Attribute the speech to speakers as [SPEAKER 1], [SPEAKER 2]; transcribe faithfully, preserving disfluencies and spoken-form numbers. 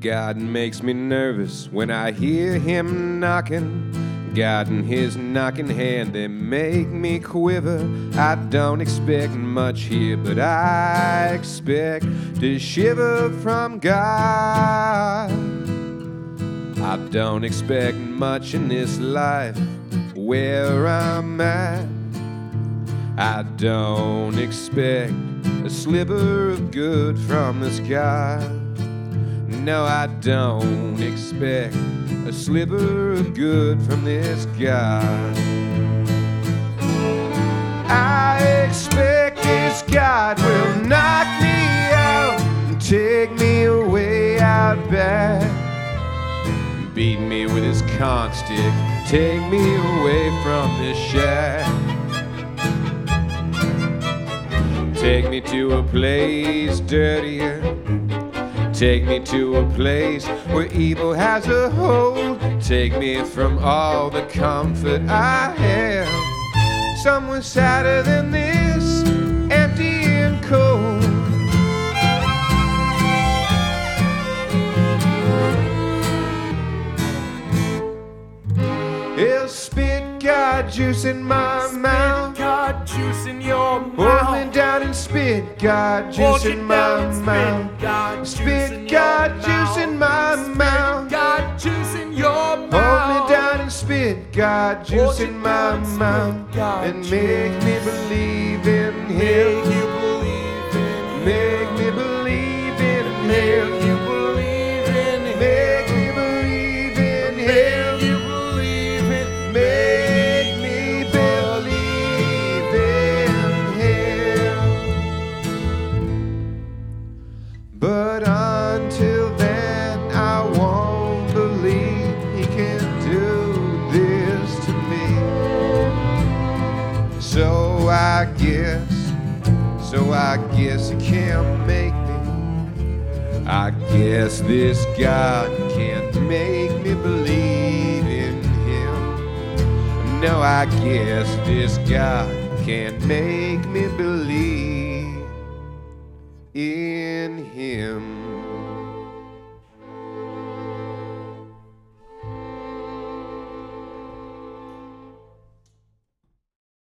[SPEAKER 1] God makes me nervous when I hear him knocking. God and his knocking hand, they make me quiver. I don't expect much here, but I expect to shiver from God. I don't expect much in this life where I'm at. I don't expect a sliver of good from the sky. No, I don't expect a sliver of good from this guy. I expect this God will knock me out and take me away out back. Beat me with his conch stick, take me away from this shack. Take me to a place dirtier. Take me to a place where evil has a hold. Take me from all the comfort I have, somewhere sadder than this, empty and cold. He'll spit God juice in my
[SPEAKER 2] Spit
[SPEAKER 1] mouth.
[SPEAKER 2] God juice in your mouth.
[SPEAKER 1] Hold me down and spit God juice
[SPEAKER 2] Hold
[SPEAKER 1] in
[SPEAKER 2] it
[SPEAKER 1] my
[SPEAKER 2] down and
[SPEAKER 1] mouth.
[SPEAKER 2] Spit God juice
[SPEAKER 1] Spit
[SPEAKER 2] in
[SPEAKER 1] God
[SPEAKER 2] your
[SPEAKER 1] juice in my
[SPEAKER 2] mouth.
[SPEAKER 1] mouth.
[SPEAKER 2] Spit God juice in your
[SPEAKER 1] Hold
[SPEAKER 2] mouth.
[SPEAKER 1] me down and spit God juice
[SPEAKER 2] Hold
[SPEAKER 1] in
[SPEAKER 2] it
[SPEAKER 1] my
[SPEAKER 2] down and spit
[SPEAKER 1] mouth.
[SPEAKER 2] God
[SPEAKER 1] And
[SPEAKER 2] juice.
[SPEAKER 1] make me believe in
[SPEAKER 2] Make
[SPEAKER 1] him.
[SPEAKER 2] you believe in
[SPEAKER 1] Make
[SPEAKER 2] him.
[SPEAKER 1] me believe in
[SPEAKER 2] Make
[SPEAKER 1] him.
[SPEAKER 2] you believe in him.
[SPEAKER 1] Make me believe in
[SPEAKER 2] Make
[SPEAKER 1] him.
[SPEAKER 2] you believe in him.
[SPEAKER 1] Make me believe in him. But until then, I won't believe he can do this to me. So I guess, so I guess he can't make me. I guess this God can't make me believe in him. No, I guess this God can't make me believe in him.